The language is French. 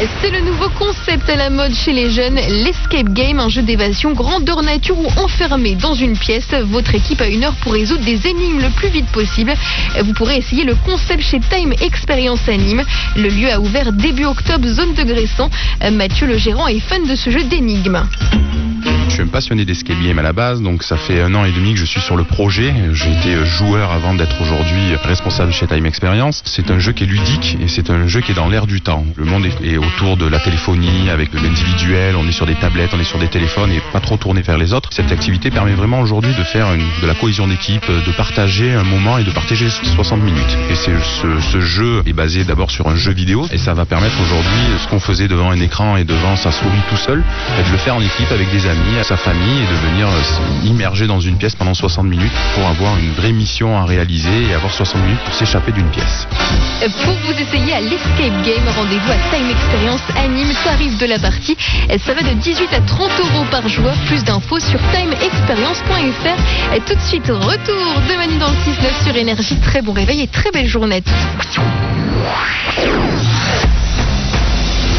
C'est le nouveau concept à la mode chez les jeunes, l'escape game, un jeu d'évasion grandeur nature où enfermé dans une pièce, votre équipe a 1 heure pour résoudre des énigmes le plus vite possible. Vous pourrez essayer le concept chez Time Experience à Nîmes. Le lieu a ouvert début octobre, zone de Gressan. Mathieu, le gérant, est fan de ce jeu d'énigmes. Je suis un passionné d'escape game à la base, donc ça fait 1 an et demi que je suis sur le projet. J'ai été joueur avant d'être aujourd'hui responsable chez Time Experience. C'est un jeu qui est ludique et c'est un jeu qui est dans l'air du temps. Le monde est autour de la téléphonie, avec de l'individuel, on est sur des tablettes, on est sur des téléphones et pas trop tourné vers les autres. Cette activité permet vraiment aujourd'hui de faire de la cohésion d'équipe, de partager un moment et de partager 60 minutes. Et ce jeu est basé d'abord sur un jeu vidéo et ça va permettre aujourd'hui ce qu'on faisait devant un écran et devant sa souris tout seul, de le faire en équipe avec des amis, sa famille et de venir immerger dans une pièce pendant 60 minutes pour avoir une vraie mission à réaliser et avoir 60 minutes pour s'échapper d'une pièce. Pour vous essayer à l'escape game, rendez-vous à Time Experience à Nîmes, tarif de la partie. Ça va de 18 à 30 euros par joueur. Plus d'infos sur timeexperience.fr. Tout de suite, retour de Manu dans le 6-9 sur Énergie. Très bon réveil et très belle journée à tous.